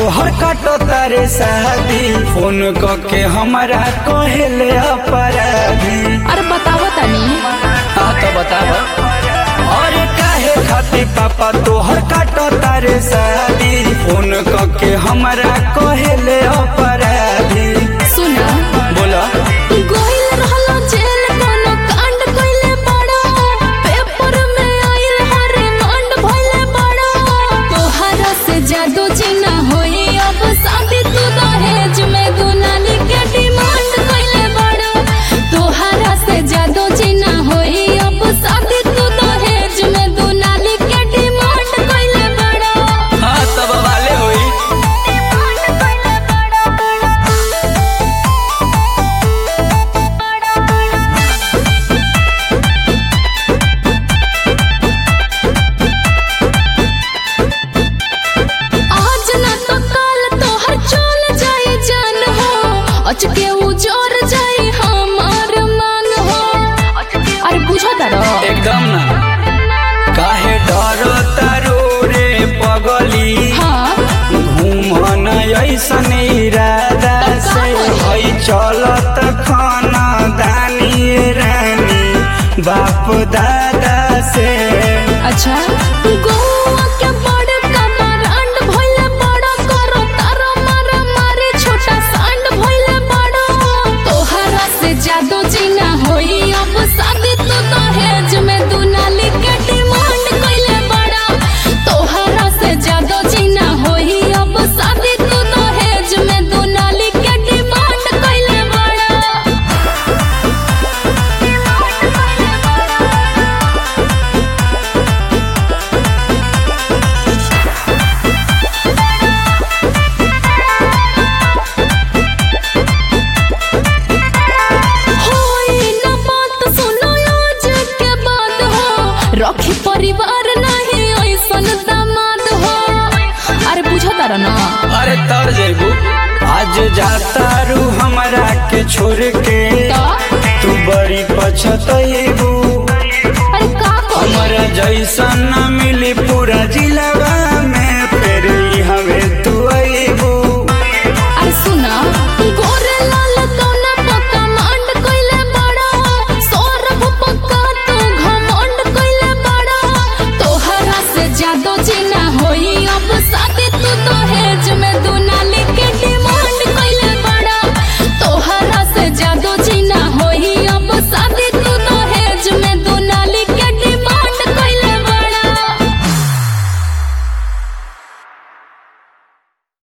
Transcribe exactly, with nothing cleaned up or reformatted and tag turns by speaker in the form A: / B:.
A: तोहर काटो तारे शादी फोन करके हमारा कहले अपराधी।
B: अरे बतावा तनी।
A: हाँ तो बतावा। और काहे खातिर पापा तोहर काटो तारे शादी फोन करके हमारा कहले अपराधी।
B: सुना
A: बोला
B: गोइल रहलो जेल कोनो कांड कइले बड़ो पेपर में आइल हरे कांड भइले बड़ो तोहरा से जादू जीना होई अब शादी तू दहेज में दुनाली के डिमांड कइले बड़ो तोहरा से जादू जीना होई अब शादी तू दहेज में दुनाली के डिमांड कइले बड़ो।
A: हाँ तब वाले होई।
B: आज ना तो कल तोहर चल जाए जान हो अचके उजर जाए हमार मान हो। अरे बुझो तारो
A: एकदम ना काहे डरो तारो रे पगली।
B: हाँ
A: घूमन ऐसन इरादा से हई चलत खाना दानी रानी बाप दादा से।
B: अच्छा गोवा के बड़ कमरांड भइले बड़ करो तारो मारा मारे छोटा सांड भइले बड़ तोहरा से जादू जीना होई अब शादी तू दहेज में दुनाली के डिमांड कइले बड़ तोहरा से जादू जीना होई अब शादी तू दहेज में दुनाली के डिमांड कइले बड़। होई ना बात सुनो आज के बाद हो रखी परिवार नहीं ऐसन दामाद हो। अरे बुझो तारा ना
A: अरे तर जेबू आज जाता रू हमरा के छोड़ के
B: तो
A: तू बड़ी पछतैबू।
B: अरे का करी?
A: हमरा जैसन न मिली पूरा